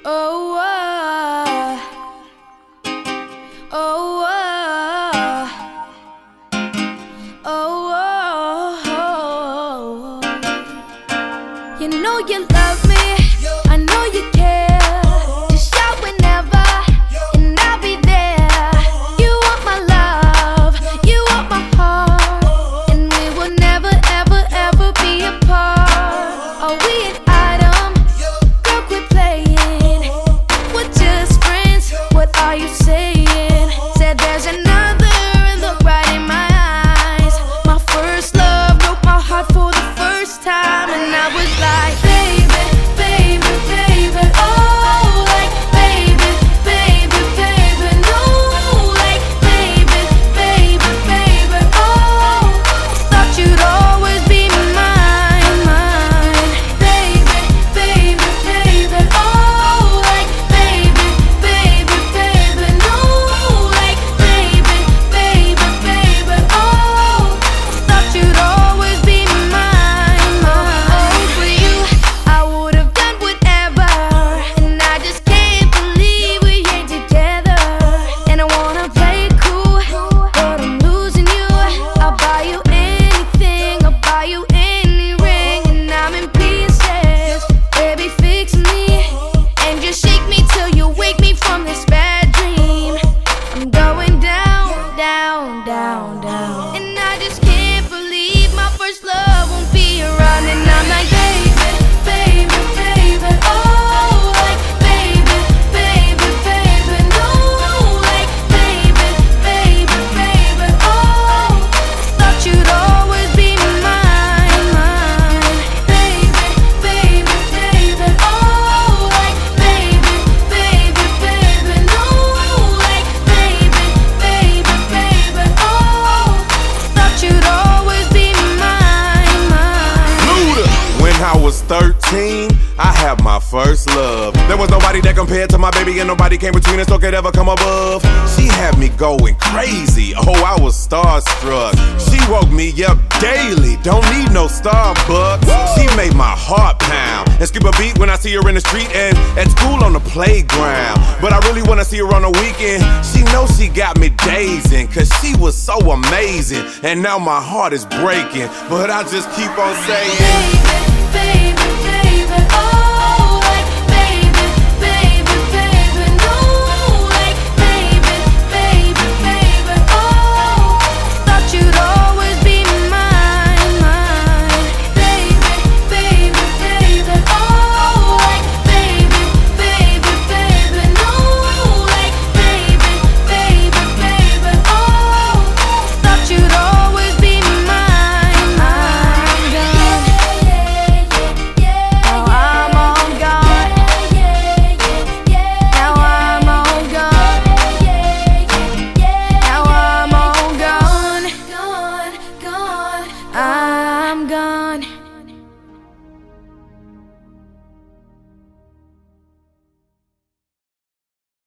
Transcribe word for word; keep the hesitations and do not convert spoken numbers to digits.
Oh, oh, oh, oh, oh, oh. You know you love me, I know you care. Just shout whenever, and I'll be there. You want my love, you want my heart, and we will never, ever, ever be apart. Are we an item? Girl, quit playing. We're just friends, what are you saying? Said there's another, look right in my eyes. My first love broke my heart for the first time, and I was like, baby, baby, baby, oh, like, baby, baby, baby, no, like, baby, baby, baby, oh, thought you'd always be mine, mine, baby, baby, baby, oh, like, baby, baby, baby, no, like, baby, baby, baby, oh, thought you'd always be mine, mine. For you, I would have done whatever, and I just can't believe we ain't together. And I wanna play it cool, but I'm losing you. I'll buy you anything, I'll buy you any ring, and I'm in pieces. Baby, fix me, and just shake me till you wake me from this bad dream. I'm going down, down, down, down, and I just can't believe my first love won't be around. And I'm like, baby, baby, baby, oh, like, baby, baby, baby, no, like, baby, baby, baby, oh, thought you'd always be mine, mine, baby, baby, baby, oh, like, baby, baby, baby, no, like, baby, baby, baby, oh, thought you'd always be mine, mine. Luda. When I was thirteen, I had my first love. There was nobody that compared to my baby, and nobody came between us or could ever come above. She had me going crazy, oh, I was starstruck. She woke me up daily, don't need no Starbucks. She made my heart pound and skip a beat when I see her in the street and at school on the playground. But I really wanna see her on the weekend. She knows she got me dazing, cause she was so amazing. And now my heart is breaking, but I just keep on saying, Baby, baby,